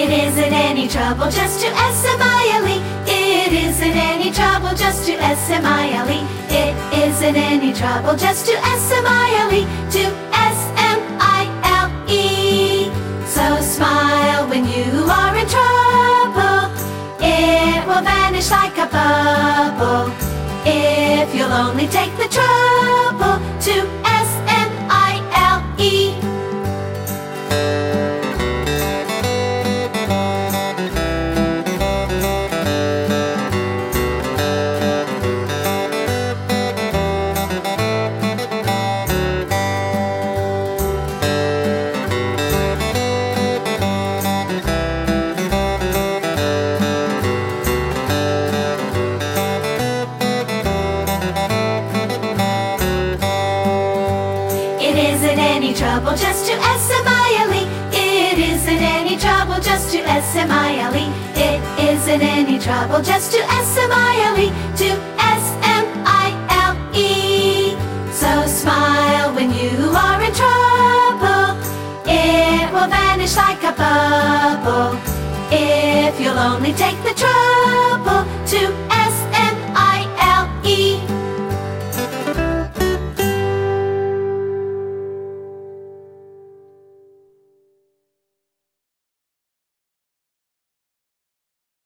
It isn't any trouble just to S-M-I-L-E. It isn't any trouble just to S-M-I-L-E. It isn't any trouble just to S-M-I-L-E. To S-M-I-L-E. So smile when you are in trouble. It will vanish like a bubble if you'll only take the trouble to S-M-I-L-E. It isn't any trouble just to S-M-I-L-E. It isn't any trouble just to S-M-I-L-E. It isn't any trouble just to S-M-I-L-E. To S-M-I-L-E. So smile when you are in trouble. It will vanish like a bubble if you'll only take the trouble